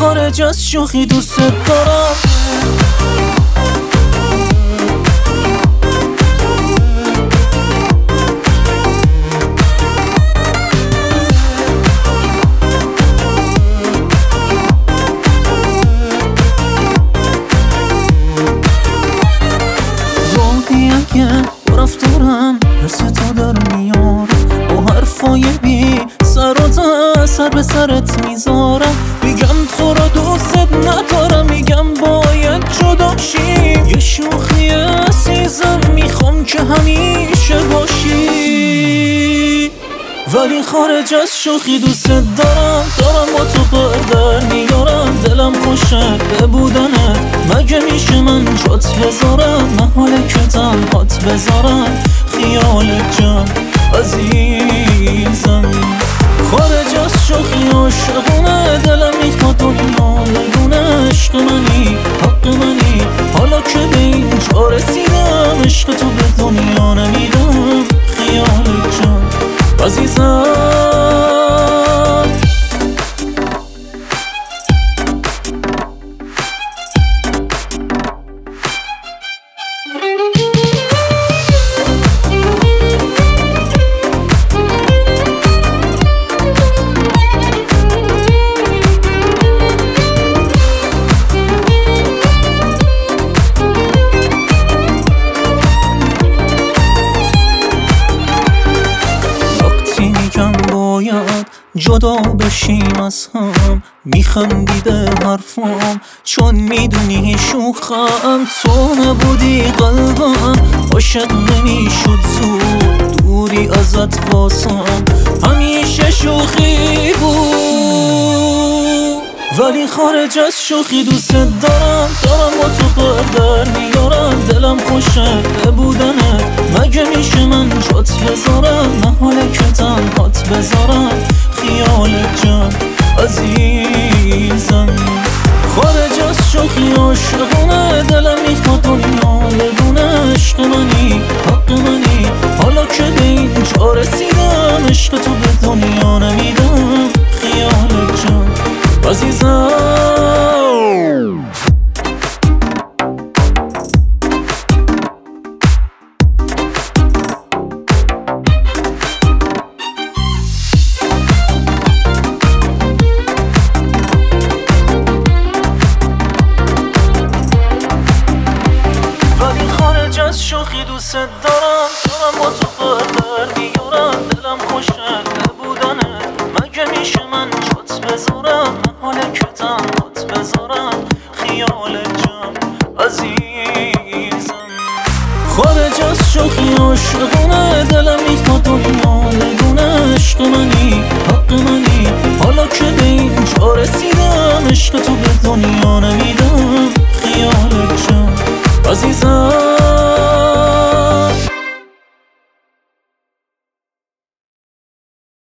خارج از شوخی دوست دارم. با رفتارم حرس تو در میارم، با حرفای بی سر و ته سر به سرت میذارم. میگم تو را دوست ندارم، میگم باید جدا شی. یه شوخی عزیزم میخوام که همیشه باشی، ولی خارج از شوخی دوست دارم. با تو در میارم، دلم خوشه به بودنت. مگه میشه من جات بذارم، محاله که تنهات بذارم. خیال جان عزیزم، خارج از شوخی عاشقونه. دلم میخواد دنیا بدونه عشق منی، حق منی. حالا که به اینجا رسیدم، عشق تو به دنیا نمیدم. خیال جان عزیزم، جدا بشیم از هم. میخندیده حرفام چون میدونی شوخم. تو نبودی قلبم عاشق نمیشد زود. دوری ازت واسم همیشه شوخی بود، ولی خارج از شوخی دوست دارم. با تو در میارم، دلم خوشه به بودنت. مگه میشه من جات بذارم، محاله که تنهات بذارم. خیال جان عزیزم، خارج از شوخی عاشقونه. دلم میخواد دنیا بدونه عشق منی، حق منی. حالا که به اینجا رسیدم، عشق تو به دنیا نمیدم. خیال جان عزیزم، شوخی دوست دارم. با تو در میارم، دلم خوشه به بودنت. مگه میشه من جات بذارم، محاله که تنهات بذارم. خیال جان عزیزم، خارج از شوخی عاشقونه. دلم میخواد دنیا بدونه عشق منی، حق منی. حالا که به اینجا رسیدم، عشق تو به دنیا نمیدم. خیال جان عزیزم.